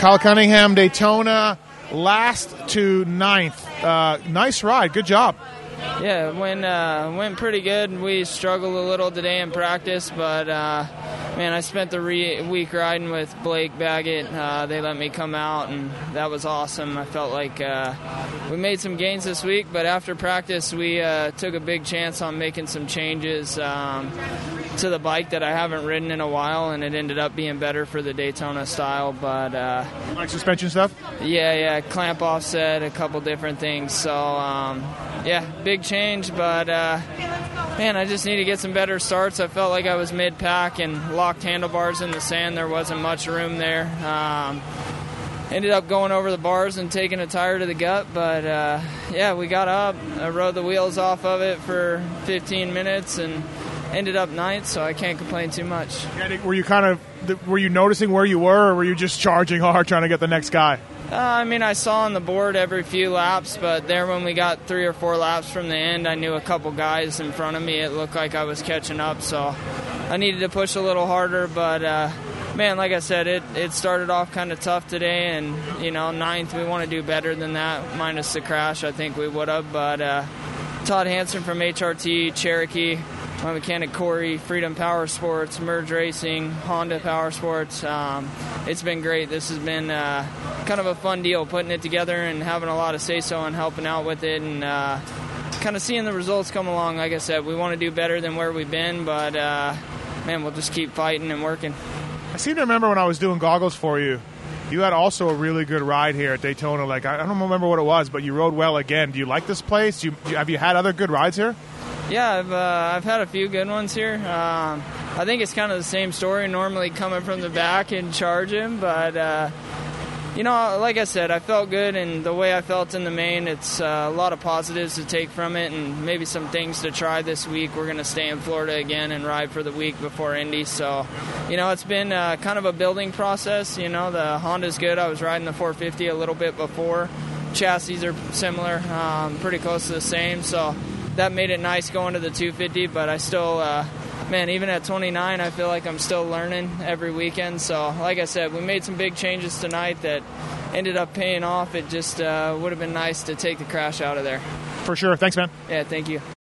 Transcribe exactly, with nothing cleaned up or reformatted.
Kyle Cunningham, Daytona, last to ninth. Uh, nice ride. Good job. Yeah, it went, uh, went pretty good. We struggled a little today in practice, but, uh, man, I spent the re- week riding with Blake Baggett. Uh, they let me come out, and that was awesome. I felt like uh, we made some gains this week, but after practice we uh, took a big chance on making some changes um, to the bike that I haven't ridden in a while, and it ended up being better for the Daytona style. But uh, like suspension stuff? Yeah, yeah, clamp offset, a couple different things. So, um, yeah, big change, but uh, man, I just need to get some better starts. I felt like I was mid-pack and locked handlebars in the sand. There wasn't much room there. Um, ended up going over the bars and taking a tire to the gut, but uh, yeah, we got up. I rode the wheels off of it for fifteen minutes and ended up ninth, so I can't complain too much. Were you kind of, were you noticing where you were, or were you just charging hard trying to get the next guy? Uh, I mean, I saw on the board every few laps, but there when we got three or four laps from the end, I knew a couple guys in front of me. It looked like I was catching up, so I needed to push a little harder. But, uh, man, like I said, it, it started off kind of tough today, and, you know, ninth, we want to do better than that. Minus the crash, I think we would have. But uh, Todd Hansen from H R T, Cherokee, my mechanic Corey, Freedom Power Sports, Merge Racing, Honda Power Sports. Um, it's been great. This has been uh, kind of a fun deal, putting it together and having a lot of say-so and helping out with it, and uh, kind of seeing the results come along. Like I said, we want to do better than where we've been, but, uh, man, we'll just keep fighting and working. I seem to remember when I was doing goggles for you, you had also a really good ride here at Daytona. Like, I don't remember what it was, but you rode well again. Do you like this place? Do you, have you had other good rides here? Yeah, I've uh, I've had a few good ones here. Um, I think it's kind of the same story, normally coming from the back and charging, but, uh, you know, like I said, I felt good, and the way I felt in the main, it's uh, a lot of positives to take from it and maybe some things to try this week. We're going to stay in Florida again and ride for the week before Indy, so, you know, it's been uh, kind of a building process. You know, the Honda's good. I was riding the four fifty a little bit before. Chassis are similar, um, pretty close to the same, so that made it nice going to the two fifty, but I still, uh, man, even at twenty-nine, I feel like I'm still learning every weekend. So, like I said, we made some big changes tonight that ended up paying off. It just uh, would have been nice to take the crash out of there. For sure. Thanks, man. Yeah, thank you.